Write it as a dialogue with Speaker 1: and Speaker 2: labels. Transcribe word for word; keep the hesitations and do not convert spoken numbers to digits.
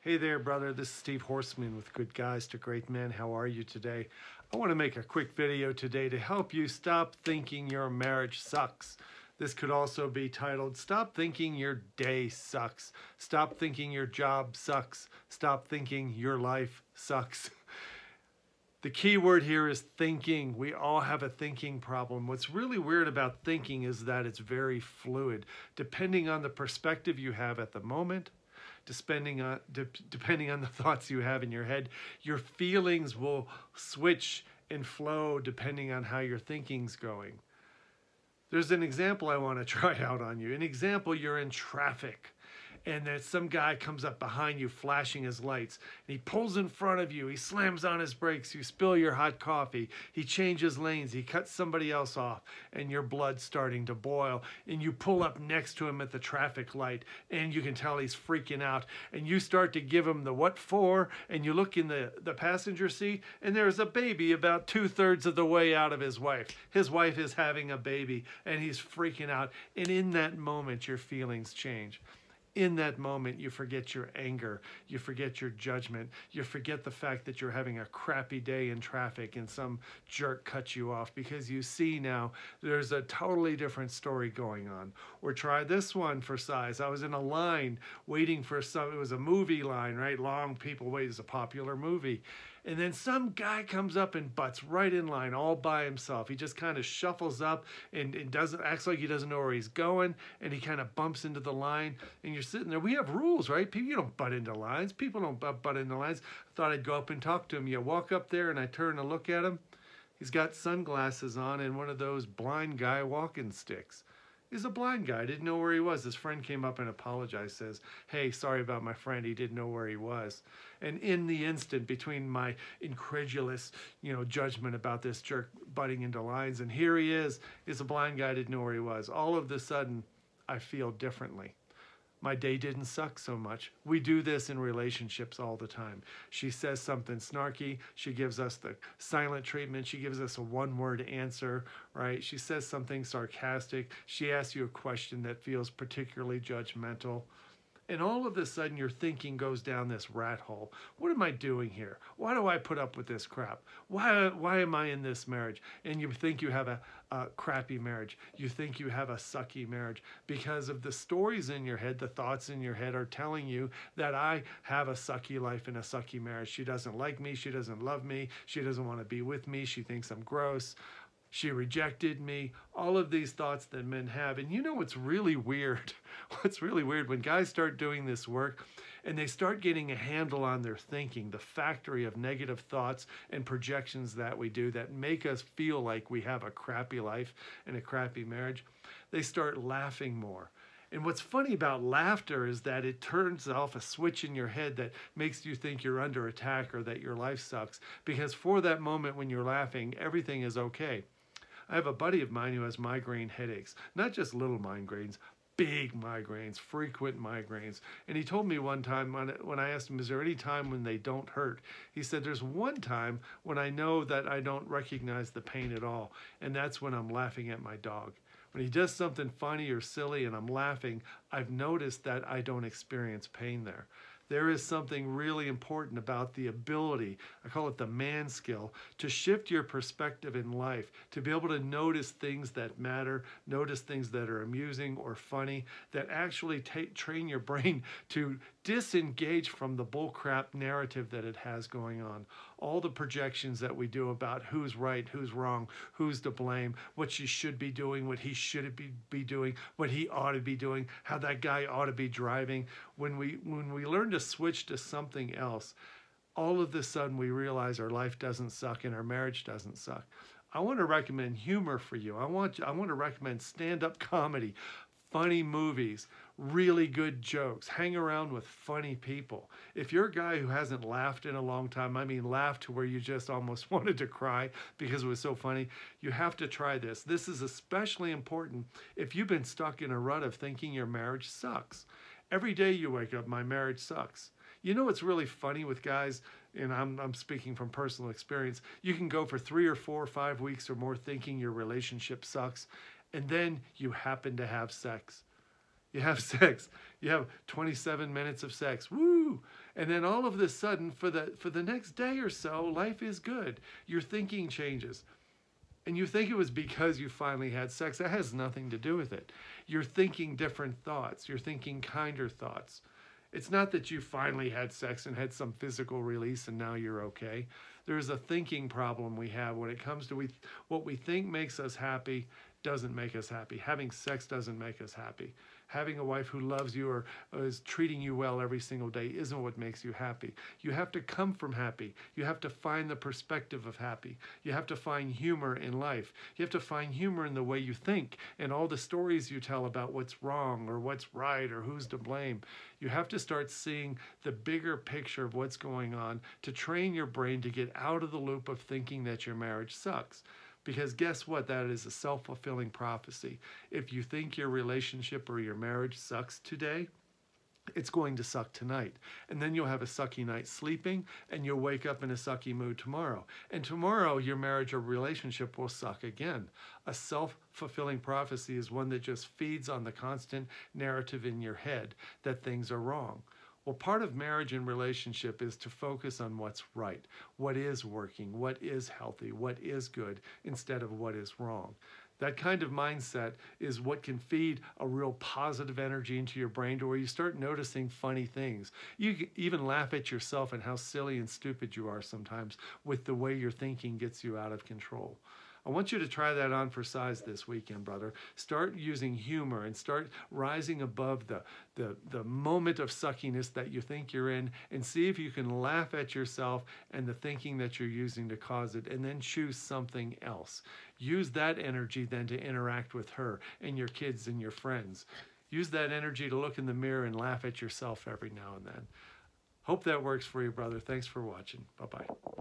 Speaker 1: Hey there, brother. This is Steve Horseman with Good Guys to Great Men. How are you today? I want to make a quick video today to help you stop thinking your marriage sucks. This could also be titled, Stop Thinking Your Day Sucks. Stop thinking your job sucks. Stop thinking your life sucks. The key word here is thinking. We all have a thinking problem. What's really weird about thinking is that it's very fluid. Depending on the perspective you have at the moment, Depending on, de depending on the thoughts you have in your head, your feelings will switch and flow depending on how your thinking's going. There's an example I want to try out on you. An example, you're in traffic and then some guy comes up behind you flashing his lights and he pulls in front of you, he slams on his brakes, you spill your hot coffee, he changes lanes, he cuts somebody else off, and your blood's starting to boil, and you pull up next to him at the traffic light and you can tell he's freaking out, and you start to give him the what for, and you look in the, the passenger seat and there's a baby about two-thirds of the way out of his wife. His wife is having a baby and he's freaking out, and in that moment your feelings change. In that moment, you forget your anger, you forget your judgment, you forget the fact that you're having a crappy day in traffic and some jerk cuts you off, because you see now there's a totally different story going on. Or try this one for size. I was in a line waiting for some, it was a movie line, right? Long people wait, it's a popular movie. And then some guy comes up and butts right in line all by himself. He just kind of shuffles up and, and doesn't acts like he doesn't know where he's going, and he kind of bumps into the line, and you're sitting there. We have rules, right? People, you don't butt into lines. People don't butt, butt into lines. I thought I'd go up and talk to him. You walk up there and I turn to look at him. He's got sunglasses on and one of those blind guy walking sticks. He's a blind guy, didn't know where he was. His friend came up and apologized, says, hey, sorry about my friend, he didn't know where he was. And in the instant between my incredulous, you know, judgment about this jerk butting into lines, and here he is, he's a blind guy, didn't know where he was. All of a sudden, I feel differently. My day didn't suck so much. We do this in relationships all the time. She says something snarky. She gives us the silent treatment. She gives us a one-word answer, right? She says something sarcastic. She asks you a question that feels particularly judgmental. And all of a sudden, your thinking goes down this rat hole. What am I doing here? Why do I put up with this crap? Why, why am I in this marriage? And you think you have a, a crappy marriage. You think you have a sucky marriage because of the stories in your head, the thoughts in your head are telling you that I have a sucky life and a sucky marriage. She doesn't like me. She doesn't love me. She doesn't want to be with me. She thinks I'm gross. She rejected me, all of these thoughts that men have. And you know what's really weird? What's really weird, when guys start doing this work and they start getting a handle on their thinking, the factory of negative thoughts and projections that we do that make us feel like we have a crappy life and a crappy marriage, they start laughing more. And what's funny about laughter is that it turns off a switch in your head that makes you think you're under attack or that your life sucks. Because for that moment when you're laughing, everything is okay. I have a buddy of mine who has migraine headaches, not just little migraines, big migraines, frequent migraines. And he told me one time when, when I asked him, is there any time when they don't hurt? He said, there's one time when I know that I don't recognize the pain at all. And that's when I'm laughing at my dog. When he does something funny or silly and I'm laughing, I've noticed that I don't experience pain there. There is something really important about the ability, I call it the man skill, to shift your perspective in life, to be able to notice things that matter, notice things that are amusing or funny, that actually take, train your brain to disengage from the bullcrap narrative that it has going on. All the projections that we do about who's right, who's wrong, who's to blame, what she should be doing, what he should be, be doing, what he ought to be doing, how that guy ought to be driving. When we, when we learn to switch to something else, all of a sudden we realize our life doesn't suck and our marriage doesn't suck. I want to recommend humor for you. I want, I want to recommend stand-up comedy, funny movies, really good jokes. Hang around with funny people. If you're a guy who hasn't laughed in a long time, I mean laughed to where you just almost wanted to cry because it was so funny, you have to try this. This is especially important if you've been stuck in a rut of thinking your marriage sucks. Every day you wake up, my marriage sucks. You know what's really funny with guys, and I'm, I'm speaking from personal experience, you can go for three or four or five weeks or more thinking your relationship sucks, and then you happen to have sex. You have sex. You have twenty-seven minutes of sex. Woo! And then all of a sudden, for the, for the next day or so, life is good. Your thinking changes. And you think it was because you finally had sex. That has nothing to do with it. You're thinking different thoughts. You're thinking kinder thoughts. It's not that you finally had sex and had some physical release and now you're okay. There's a thinking problem we have when it comes to we, what we think makes us happy doesn't make us happy. Having sex doesn't make us happy. Having a wife who loves you or is treating you well every single day isn't what makes you happy. You have to come from happy. You have to find the perspective of happy. You have to find humor in life. You have to find humor in the way you think and all the stories you tell about what's wrong or what's right or who's to blame. You have to start seeing the bigger picture of what's going on to train your brain to get out of the loop of thinking that your marriage sucks. Because guess what? That is a self-fulfilling prophecy. If you think your relationship or your marriage sucks today, it's going to suck tonight. And then you'll have a sucky night sleeping and you'll wake up in a sucky mood tomorrow. And tomorrow your marriage or relationship will suck again. A self-fulfilling prophecy is one that just feeds on the constant narrative in your head that things are wrong. Well, part of marriage and relationship is to focus on what's right, what is working, what is healthy, what is good, instead of what is wrong. That kind of mindset is what can feed a real positive energy into your brain to where you start noticing funny things. You can even laugh at yourself and how silly and stupid you are sometimes with the way your thinking gets you out of control. I want you to try that on for size this weekend, brother. Start using humor and start rising above the, the, the moment of suckiness that you think you're in and see if you can laugh at yourself and the thinking that you're using to cause it and then choose something else. Use that energy then to interact with her and your kids and your friends. Use that energy to look in the mirror and laugh at yourself every now and then. Hope that works for you, brother. Thanks for watching. Bye-bye.